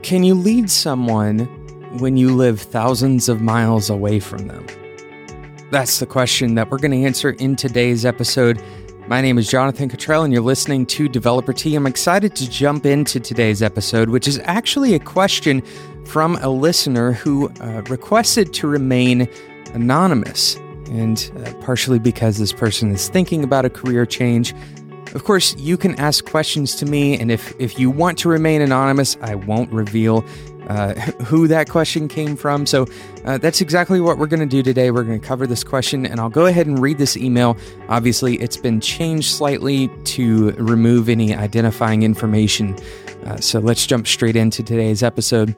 Can you lead someone when you live thousands of miles away from them? That's the question that we're going to answer in today's episode. My name is Jonathan Cottrell, and you're listening to Developer Tea. I'm excited to jump into today's episode, which is actually a question from a listener who requested to remain anonymous, and partially because this person is thinking about a career change. Of course, you can ask questions to me, and if you want to remain anonymous, I won't reveal who that question came from. So that's exactly what we're going to do today. We're going to cover this question, and I'll go ahead and read this email. Obviously, it's been changed slightly to remove any identifying information. So let's jump straight into today's episode.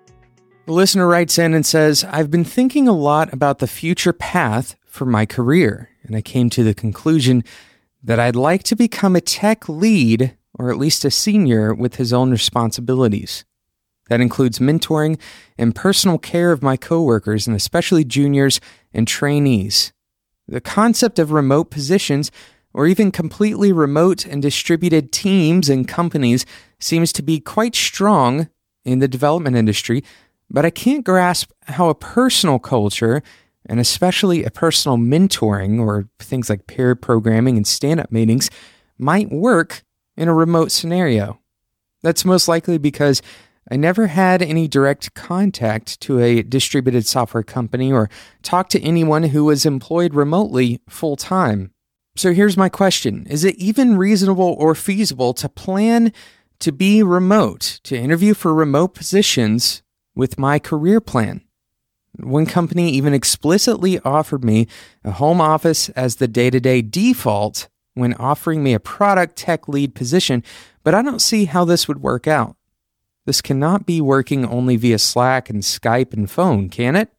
The listener writes in and says, I've been thinking a lot about the future path for my career, and I came to the conclusion that I'd like to become a tech lead, or at least a senior with his own responsibilities. That includes mentoring and personal care of my coworkers, and especially juniors and trainees. The concept of remote positions, or even completely remote and distributed teams and companies, seems to be quite strong in the development industry, but I can't grasp how a personal culture, and especially a personal mentoring, or things like pair programming and stand-up meetings, might work in a remote scenario. That's most likely because I never had any direct contact to a distributed software company or talked to anyone who was employed remotely full-time. So here's my question. Is it even reasonable or feasible to plan to be remote, to interview for remote positions with my career plan? One company even explicitly offered me a home office as the day-to-day default when offering me a product tech lead position, but I don't see how this would work out. This cannot be working only via Slack and Skype and phone, can it?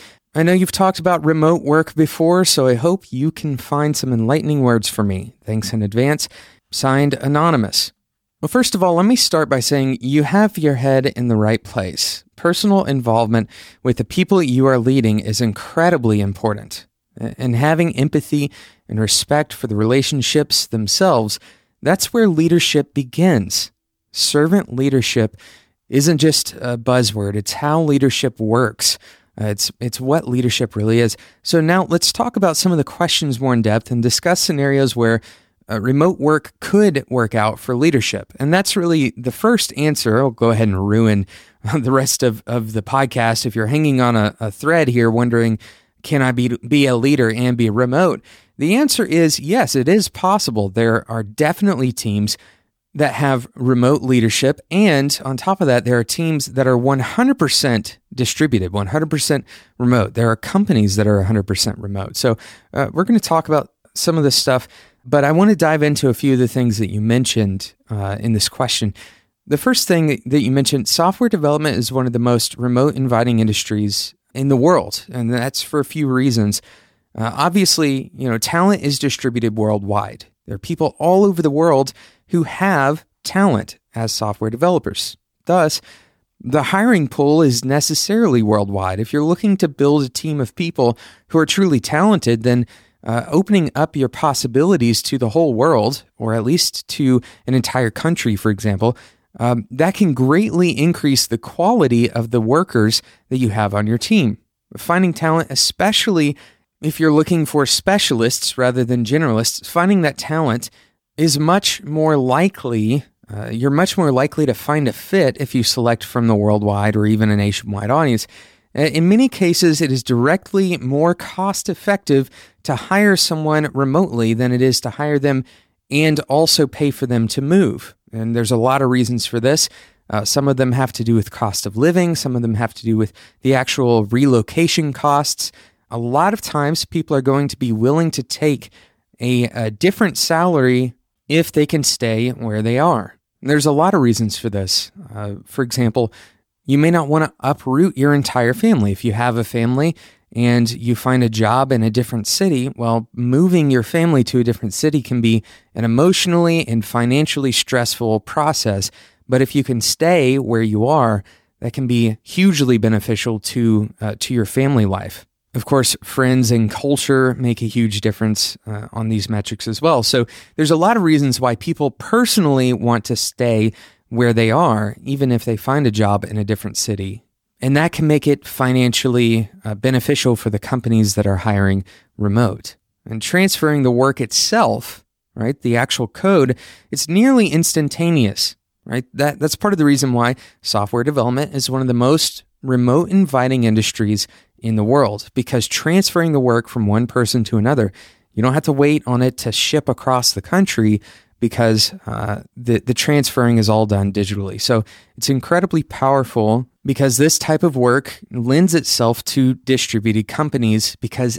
I know you've talked about remote work before, so I hope you can find some enlightening words for me. Thanks in advance. Signed, Anonymous. Well, first of all, let me start by saying you have your head in the right place. Personal involvement with the people you are leading is incredibly important. And having empathy and respect for the relationships themselves, that's where leadership begins. Servant leadership isn't just a buzzword. It's how leadership works. It's what leadership really is. So now let's talk about some of the questions more in depth and discuss scenarios where remote work could work out for leadership. And that's really the first answer. I'll go ahead and ruin the rest of the podcast. If you're hanging on a thread here wondering, can I be a leader and be remote? The answer is yes, it is possible. There are definitely teams that have remote leadership. And on top of that, there are teams that are 100% distributed, 100% remote. There are companies that are 100% remote. So we're going to talk about some of this stuff, but I want to dive into a few of the things that you mentioned in this question. The first thing that you mentioned, software development is one of the most remote inviting industries in the world, and that's for a few reasons. Obviously, talent is distributed worldwide. There are people all over the world who have talent as software developers. Thus, the hiring pool is necessarily worldwide. If you're looking to build a team of people who are truly talented, then opening up your possibilities to the whole world, or at least to an entire country, for example, that can greatly increase the quality of the workers that you have on your team. Finding talent, especially if you're looking for specialists rather than generalists, finding that talent is much more likely, you're much more likely to find a fit if you select from the worldwide or even a nationwide audience. In many cases, it is directly more cost-effective to hire someone remotely than it is to hire them and also pay for them to move. And there's a lot of reasons for this. Some of them have to do with cost of living. Some of them have to do with the actual relocation costs. A lot of times, people are going to be willing to take a different salary if they can stay where they are. There's a lot of reasons for this. For example, you may not want to uproot your entire family. If you have a family and you find a job in a different city, well, moving your family to a different city can be an emotionally and financially stressful process. But if you can stay where you are, that can be hugely beneficial to your family life. Of course, friends and culture make a huge difference on these metrics as well. So there's a lot of reasons why people personally want to stay where they are, even if they find a job in a different city. And that can make it financially beneficial for the companies that are hiring remote. And transferring the work itself, right, the actual code, it's nearly instantaneous, right? That's part of the reason why software development is one of the most remote inviting industries in the world, because transferring the work from one person to another, you don't have to wait on it to ship across the country because the transferring is all done digitally. So it's incredibly powerful because this type of work lends itself to distributed companies because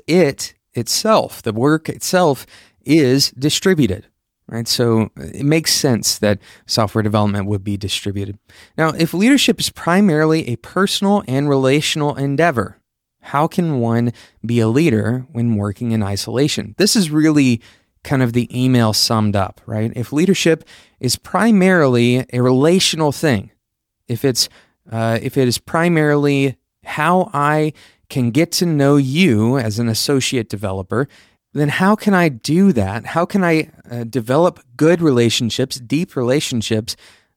the work itself is distributed, right? So it makes sense that software development would be distributed. Now, if leadership is primarily a personal and relational endeavor, how can one be a leader when working in isolation? This is really kind of the email summed up, right? If leadership is primarily a relational thing, if it is primarily how I can get to know you as an associate developer, then how can I do that? How can I develop good relationships, deep relationships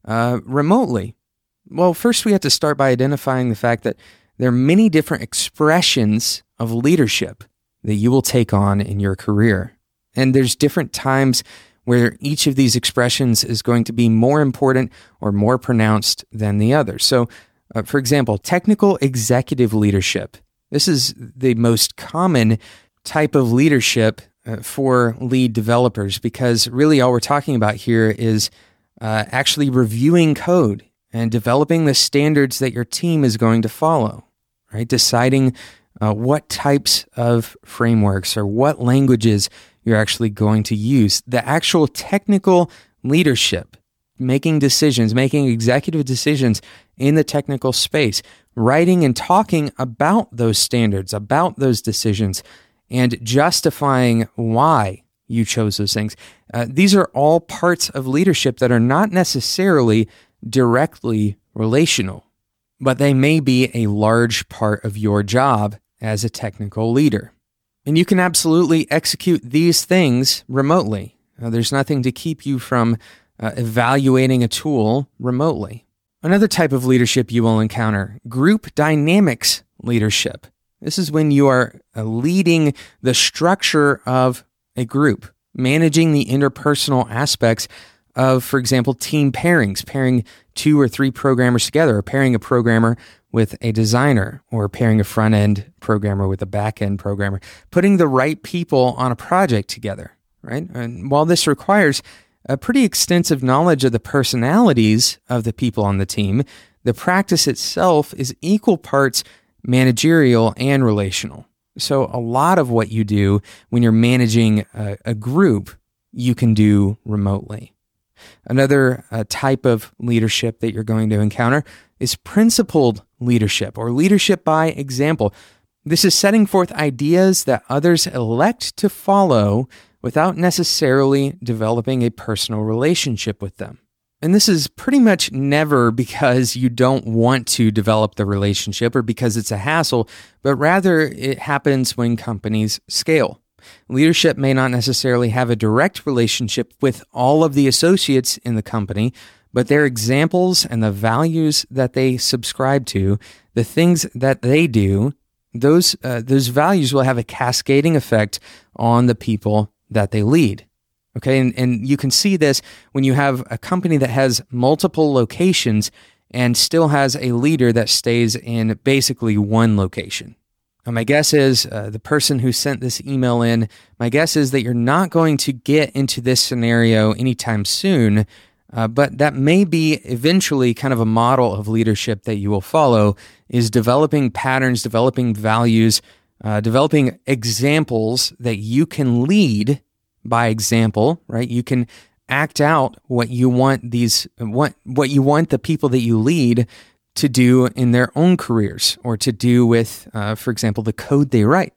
remotely? Well, first we have to start by identifying the fact that there are many different expressions of leadership that you will take on in your career. And there's different times where each of these expressions is going to be more important or more pronounced than the other. So, for example, technical executive leadership. This is the most common type of leadership for lead developers because really all we're talking about here is actually reviewing code and developing the standards that your team is going to follow, right? Deciding what types of frameworks or what languages you're actually going to use. The actual technical leadership, making decisions, making executive decisions in the technical space, writing and talking about those standards, about those decisions, and justifying why you chose those things. These are all parts of leadership that are not necessarily directly relational, but they may be a large part of your job as a technical leader. And you can absolutely execute these things remotely. There's nothing to keep you from evaluating a tool remotely. Another type of leadership you will encounter, group dynamics leadership. This is when you are leading the structure of a group, managing the interpersonal aspects of, for example, team pairings, pairing 2 or 3 programmers together, or pairing a programmer with a designer, or pairing a front-end programmer with a back-end programmer, putting the right people on a project together, right? And while this requires a pretty extensive knowledge of the personalities of the people on the team, the practice itself is equal parts managerial and relational. So a lot of what you do when you're managing a group, you can do remotely. Another type of leadership that you're going to encounter is principled leadership or leadership by example. This is setting forth ideas that others elect to follow without necessarily developing a personal relationship with them. And this is pretty much never because you don't want to develop the relationship or because it's a hassle, but rather it happens when companies scale. Leadership may not necessarily have a direct relationship with all of the associates in the company, but their examples and the values that they subscribe to, the things that they do, those values will have a cascading effect on the people that they lead. Okay, and you can see this when you have a company that has multiple locations and still has a leader that stays in basically one location. My guess is the person who sent this email in, my guess is that you're not going to get into this scenario anytime soon, but that may be eventually kind of a model of leadership that you will follow, is developing patterns, developing values, developing examples that you can lead by example, right? You can act out what you want what you want the people that you lead to do in their own careers or to do with, for example, the code they write.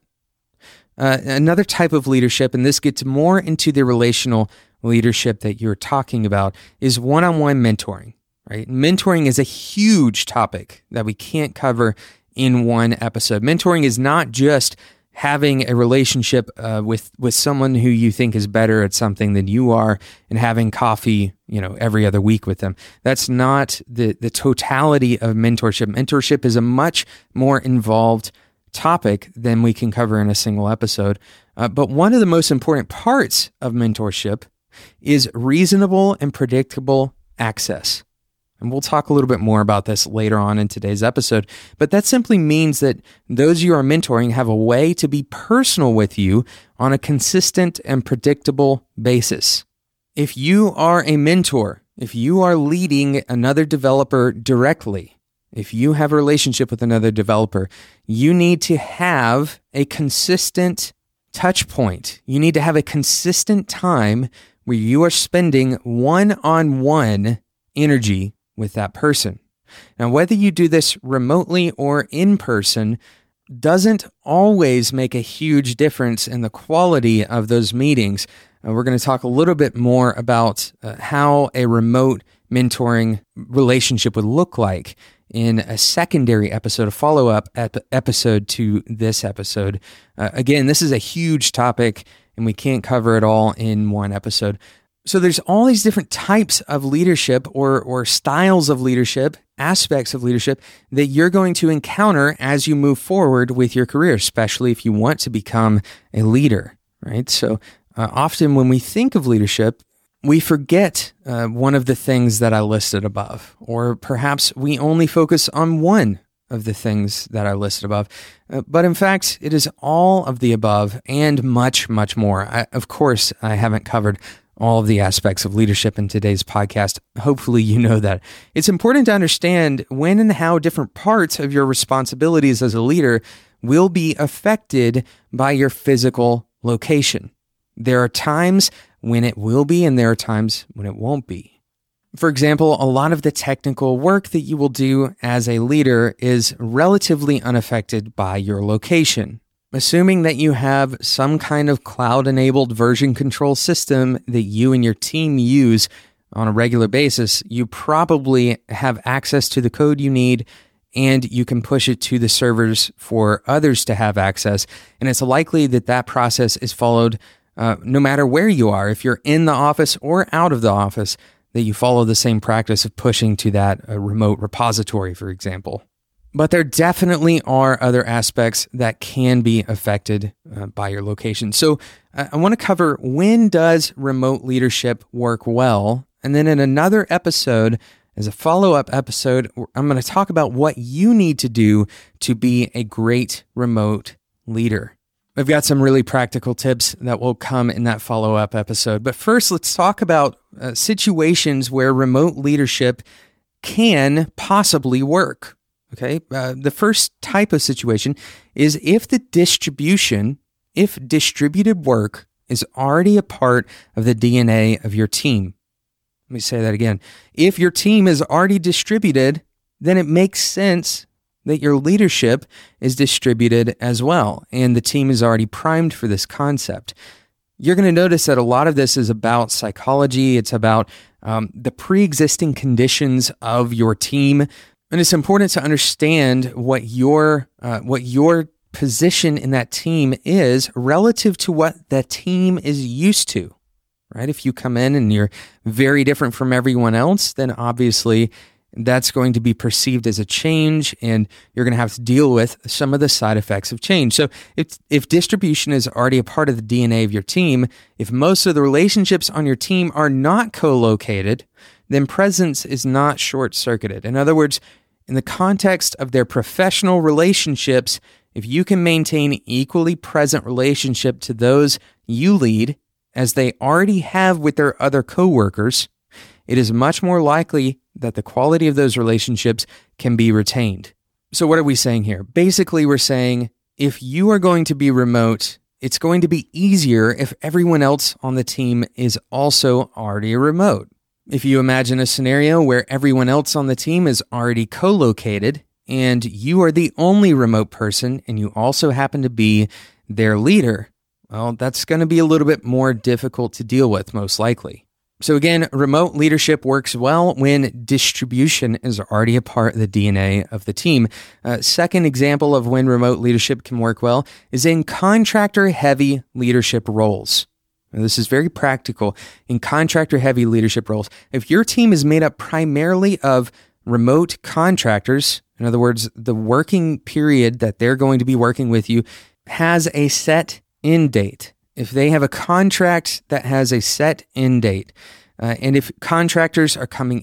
Another type of leadership, and this gets more into the relational leadership that you're talking about, is one-on-one mentoring, right? Mentoring is a huge topic that we can't cover in one episode. Mentoring is not just having a relationship with someone who you think is better at something than you are and having coffee, every other week with them. That's not the totality of mentorship. Mentorship is a much more involved topic than we can cover in a single episode. But one of the most important parts of mentorship is reasonable and predictable access. And we'll talk a little bit more about this later on in today's episode. But that simply means that those you are mentoring have a way to be personal with you on a consistent and predictable basis. If you are a mentor, if you are leading another developer directly, if you have a relationship with another developer, you need to have a consistent touch point. You need to have a consistent time where you are spending one-on-one energy with that person. Now, whether you do this remotely or in person doesn't always make a huge difference in the quality of those meetings. We're going to talk a little bit more about how a remote mentoring relationship would look like in a secondary episode, a follow-up episode to this episode. Again, this is a huge topic, and we can't cover it all in one episode. So there's all these different types of leadership or styles of leadership, aspects of leadership that you're going to encounter as you move forward with your career, especially if you want to become a leader, right? So often when we think of leadership, we forget one of the things that I listed above, or perhaps we only focus on one of the things that I listed above. But in fact, it is all of the above and much, much more. Of course, I haven't covered all of the aspects of leadership in today's podcast. Hopefully you know that. It's important to understand when and how different parts of your responsibilities as a leader will be affected by your physical location. There are times when it will be, and there are times when it won't be. For example, a lot of the technical work that you will do as a leader is relatively unaffected by your location. Assuming that you have some kind of cloud-enabled version control system that you and your team use on a regular basis, you probably have access to the code you need, and you can push it to the servers for others to have access. And it's likely that that process is followed no matter where you are. If you're in the office or out of the office, that you follow the same practice of pushing to that remote repository, for example. But there definitely are other aspects that can be affected by your location. So I want to cover, when does remote leadership work well? And then in another episode, as a follow-up episode, I'm going to talk about what you need to do to be a great remote leader. I've got some really practical tips that will come in that follow-up episode. But first, let's talk about situations where remote leadership can possibly work. Okay, the first type of situation is if distributed work is already a part of the DNA of your team. Let me say that again. If your team is already distributed, then it makes sense that your leadership is distributed as well, and the team is already primed for this concept. You're going to notice that a lot of this is about psychology. It's about the pre-existing conditions of your team. And it's important to understand what your position in that team is relative to what the team is used to, right? If you come in and you're very different from everyone else, then obviously that's going to be perceived as a change, and you're going to have to deal with some of the side effects of change. So if distribution is already a part of the DNA of your team, if most of the relationships on your team are not co-located, then presence is not short-circuited. In other words, in the context of their professional relationships, if you can maintain equally present relationship to those you lead as they already have with their other coworkers, it is much more likely that the quality of those relationships can be retained. So what are we saying here? Basically, we're saying if you are going to be remote, it's going to be easier if everyone else on the team is also already remote. If you imagine a scenario where everyone else on the team is already co-located and you are the only remote person and you also happen to be their leader, well, that's going to be a little bit more difficult to deal with, most likely. So again, remote leadership works well when distribution is already a part of the DNA of the team. Second example of when remote leadership can work well is in contractor-heavy leadership roles. Now, this is very practical. In contractor-heavy leadership roles, if your team is made up primarily of remote contractors, in other words, the working period that they're going to be working with you has a set end date. If they have a contract that has a set end date, and if contractors are coming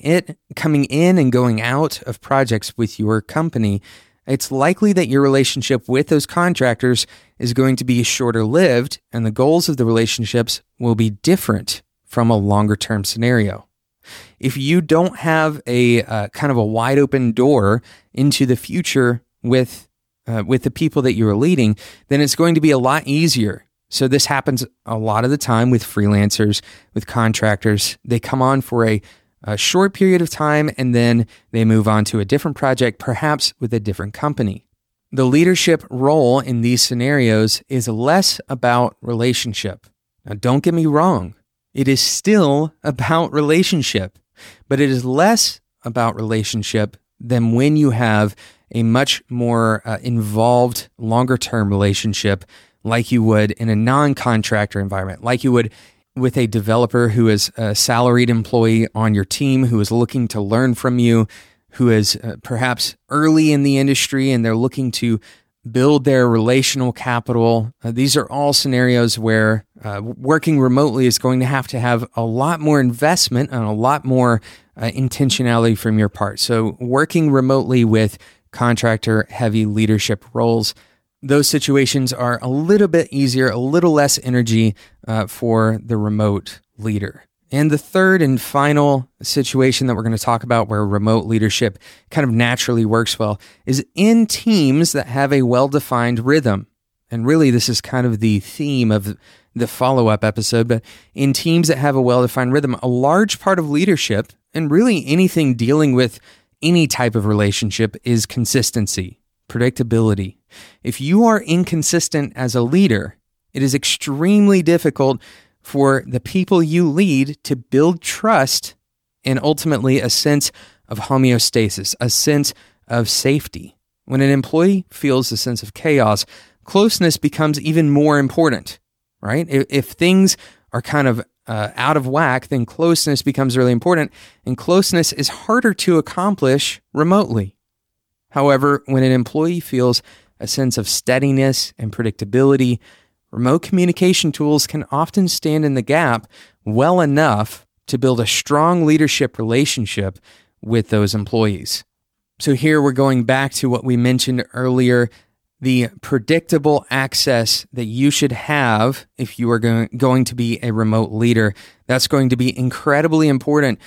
in and going out of projects with your company, it's likely that your relationship with those contractors is going to be shorter lived, and the goals of the relationships will be different from a longer term scenario. If you don't have a kind of a wide open door into the future with the people that you are leading, then it's going to be a lot easier. So this happens a lot of the time with freelancers, with contractors. They come on for a short period of time and then they move on to a different project, perhaps with a different company. The leadership role in these scenarios is less about relationship. Now, don't get me wrong. It is still about relationship, but it is less about relationship than when you have a much more involved, longer-term relationship like you would in a non-contractor environment, like you would with a developer who is a salaried employee on your team, who is looking to learn from you, who is perhaps early in the industry and they're looking to build their relational capital. These are all scenarios where working remotely is going to have a lot more investment and a lot more intentionality from your part. So working remotely with contractor-heavy leadership roles, those situations are a little bit easier, a little less energy for the remote leader. And the third and final situation that we're going to talk about where remote leadership kind of naturally works well is in teams that have a well-defined rhythm. And really, this is kind of the theme of the follow-up episode, but in teams that have a well-defined rhythm, a large part of leadership, and really anything dealing with any type of relationship, is consistency, predictability. If you are inconsistent as a leader, it is extremely difficult for the people you lead to build trust and ultimately a sense of homeostasis, a sense of safety. When an employee feels a sense of chaos, closeness becomes even more important, right? If things are kind of out of whack, then closeness becomes really important, and closeness is harder to accomplish remotely. However, when an employee feels a sense of steadiness and predictability, remote communication tools can often stand in the gap well enough to build a strong leadership relationship with those employees. So here we're going back to what we mentioned earlier, the predictable access that you should have if you are going to be a remote leader. That's going to be incredibly important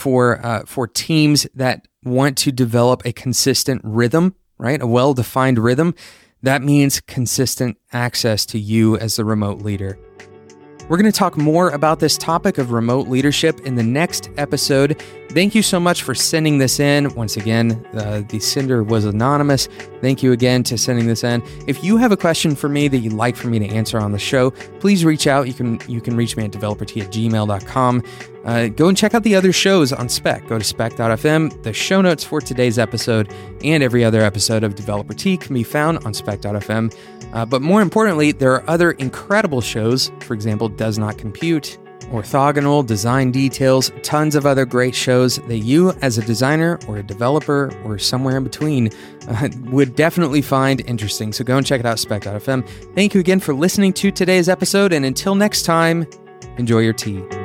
for teams that want to develop a consistent rhythm, right? A well-defined rhythm. That means consistent access to you as the remote leader. We're going to talk more about this topic of remote leadership in the next episode. Thank you so much for sending this in. Once again, the sender was anonymous. Thank you again to sending this in. If you have a question for me that you'd like for me to answer on the show, please reach out. You can reach me at developert@gmail.com. Go and check out the other shows on Spec. Go to spec.fm. The show notes for today's episode and every other episode of Developer T can be found on spec.fm. But more importantly, there are other incredible shows. For example, Does Not Compute, Orthogonal, Design Details, tons of other great shows that you as a designer or a developer or somewhere in between would definitely find interesting. So go and check it out, spec.fm. Thank you again for listening to today's episode. And until next time, enjoy your tea.